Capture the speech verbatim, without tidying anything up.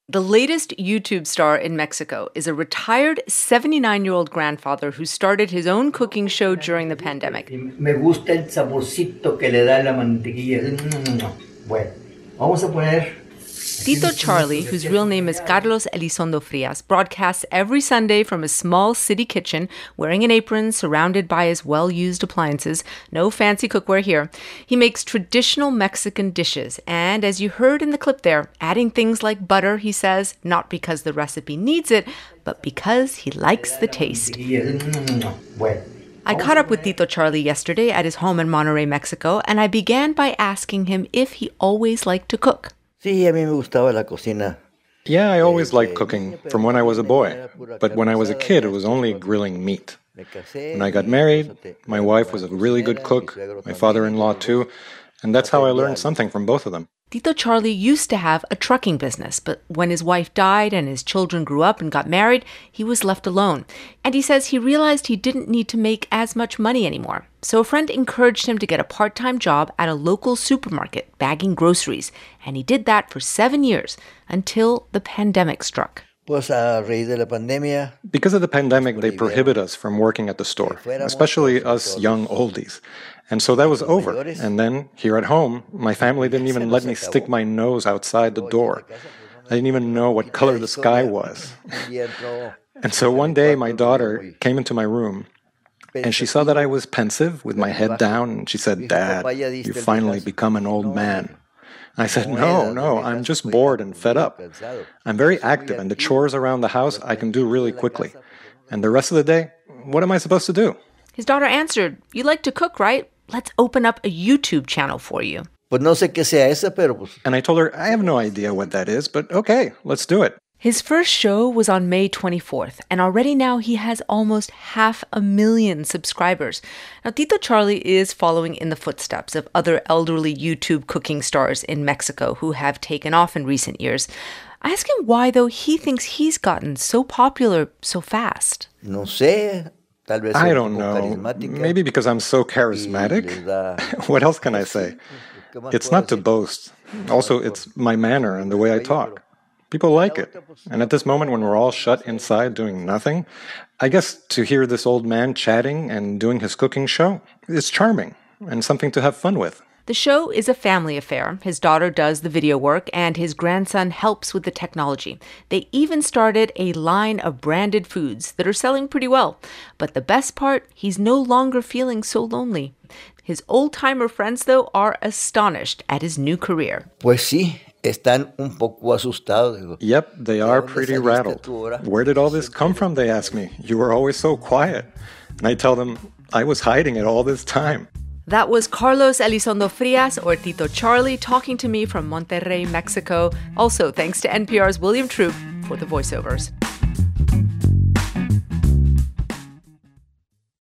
The latest YouTube star in Mexico is a retired seventy-nine-year-old grandfather who started his own cooking show during the pandemic. Me gusta el saborcito que le da la mantequilla. Bueno, vamos a poner... Tito Charlie, whose real name is Carlos Elizondo Frias, broadcasts every Sunday from a small city kitchen, wearing an apron, surrounded by his well-used appliances. No fancy cookware here. He makes traditional Mexican dishes, and as you heard in the clip there, adding things like butter, he says, not because the recipe needs it, but because he likes the taste. I caught up with Tito Charlie yesterday at his home in Monterrey, Mexico, and I began by asking him if he always liked to cook. Sí, a mí me gustaba la cocina. Yeah, I always liked cooking from when I was a boy. But when I was a kid, it was only grilling meat. When I got married, my wife was a really good cook, my father-in-law too, and that's how I learned something from both of them. Tito Charlie used to have a trucking business, but when his wife died and his children grew up and got married, he was left alone. And he says he realized he didn't need to make as much money anymore. So a friend encouraged him to get a part-time job at a local supermarket, bagging groceries. And he did that for seven years, until the pandemic struck. Pues a raíz de la pandemia. Because of the pandemic, they prohibit us from working at the store, especially us young oldies. And so that was over. And then, here at home, my family didn't even let me stick my nose outside the door. I didn't even know what color the sky was. And so one day, my daughter came into my room, and she saw that I was pensive, with my head down, and she said, "Dad, you've finally become an old man." I said, no, no, I'm just bored and fed up. I'm very active, and the chores around the house I can do really quickly. And the rest of the day, what am I supposed to do? His daughter answered, "You like to cook, right? Let's open up a YouTube channel for you." Pues no sé qué sea esa, pero pues... And I told her, I have no idea what that is, but okay, let's do it. His first show was on May twenty-fourth, and already now he has almost half a million subscribers. Now, Tito Charlie is following in the footsteps of other elderly YouTube cooking stars in Mexico who have taken off in recent years. I ask him why, though, he thinks he's gotten so popular so fast. No sé. Tal vez I don't know. Maybe because I'm so charismatic? What else can I say? It's not to boast. Also, it's my manner and the way I talk. People like it. And at this moment when we're all shut inside doing nothing, I guess to hear this old man chatting and doing his cooking show is charming and something to have fun with. The show is a family affair. His daughter does the video work and his grandson helps with the technology. They even started a line of branded foods that are selling pretty well. But the best part, he's no longer feeling so lonely. His old-timer friends, though, are astonished at his new career. Pues sí. Están un poco asustados. Yep, they are pretty rattled. Where did all this come from, they ask me. You were always so quiet. And I tell them, I was hiding it all this time. That was Carlos Elizondo Frias, or Tito Charlie, talking to me from Monterrey, Mexico. Also, thanks to N P R's William Troop for the voiceovers.